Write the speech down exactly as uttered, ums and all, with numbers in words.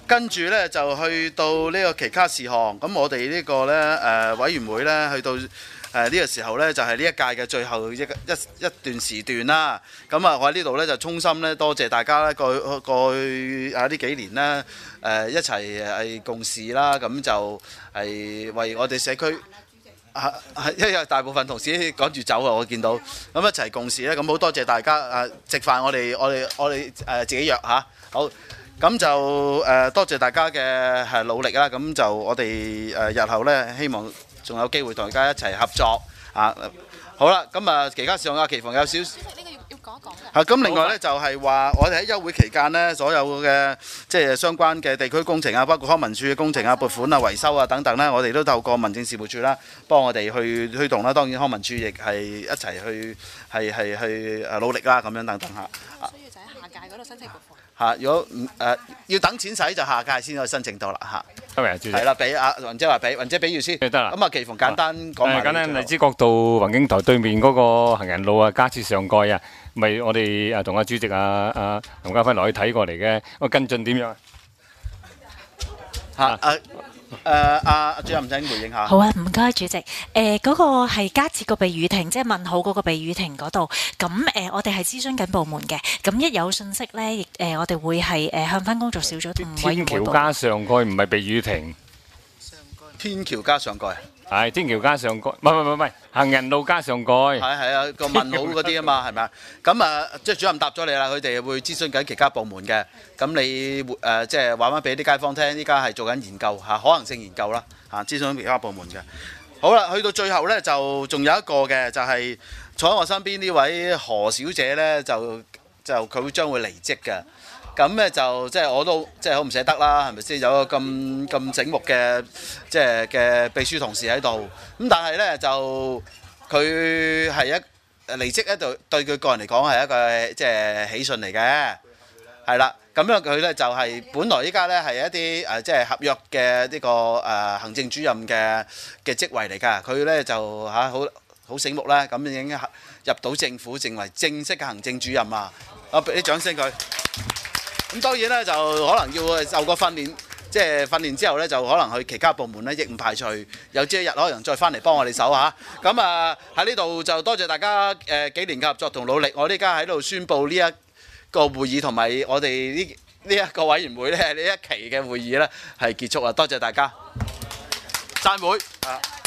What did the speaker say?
跟住咧就去到呢個其他事項。咁我哋呢個咧誒委員會咧去到誒呢個時候咧就係呢一屆嘅最後一一一段時段啦。咁啊，我喺呢度咧就衷心咧多謝大家咧過過去啊呢幾年咧誒一齊係共事啦。咁就係為我哋社區。係係，因為大部分同事趕住走啊，我見到咁一齊共事咧，咁好多謝大家誒食飯，我哋我哋我哋誒自己約嚇，好咁就誒多謝大家嘅係努力啦，咁就我哋誒日後咧希望仲有機會同大家一齊合作啊！好啦，咁啊其他事項阿奇逢有少。係咁，另外咧就係話，我哋喺休會期間呢，所有嘅即係相關嘅地區工程啊，包括康文署嘅工程啊、撥款啊、維修啊等等呢，我哋都透過民政事務處啦，幫我哋去推動啦。當然康文署亦係一齊去係係去誒努力啦，咁樣等等嚇。 需要就喺下屆嗰度申請撥款。 嚇，如果唔誒要等錢使就下屆先可以申請到啦嚇。 係係啦，俾阿雲姐話俾，雲姐俾住先。 得啦。 咁啊，奇逢簡單講埋。 簡單荔枝角道宏景台對面嗰個行人路啊，加設上蓋啊，咪我哋啊同阿主席啊啊林家輝落去睇過嚟嘅，個跟進點樣啊？ 嚇誒誒阿主任請回應下。 好啊，唔該主席。誒、呃、嗰、那個係加設個避雨亭，即係問號嗰個避雨亭嗰度。咁誒、呃，我哋係諮詢緊部門嘅。咁一有信息咧，亦誒、呃、我哋會係誒、呃、向翻工作小組同委員會報。 天橋加上蓋唔係避雨亭。 天橋加上蓋。 係天橋加上蓋，唔係唔係唔係行人路加上蓋。 係係啊，個問號嗰啲啊嘛，係咪啊？咁啊，即係主任答咗你啦，佢哋會諮詢緊其他部門嘅。咁你誒即係話翻俾啲街坊聽，依家係做緊研究嚇，可能性研究啦嚇，諮詢其他部門嘅。好啦，去到最後咧，就仲有一個嘅，就係坐喺我身邊呢位何小姐咧，就就佢將會離職嘅。咁咧就即係我都即係好唔捨得啦，係咪先？有個咁咁醒目嘅即係嘅秘書同事喺度，咁但係咧就佢係一離職咧，對對佢個人嚟講係一個即係喜訊嚟嘅，係啦。咁樣佢咧就係本來依家咧係一啲誒即係合約嘅呢個誒行政主任嘅嘅職位嚟㗎，佢咧就嚇好好醒目啦，咁已經入到政府成為正式嘅行政主任啊！啊，俾啲掌聲佢。咁當然咧就可能要受過訓練，即係訓練之後咧就可能去其他部門咧，亦唔排除有朝一日可能再翻嚟幫我哋手嚇。咁啊喺呢度就多謝大家誒幾年嘅合作同努力。我呢家喺度宣布呢一個會議同埋我哋呢呢一個委員會咧呢一期嘅會議咧係結束啦。多謝大家，散會啊！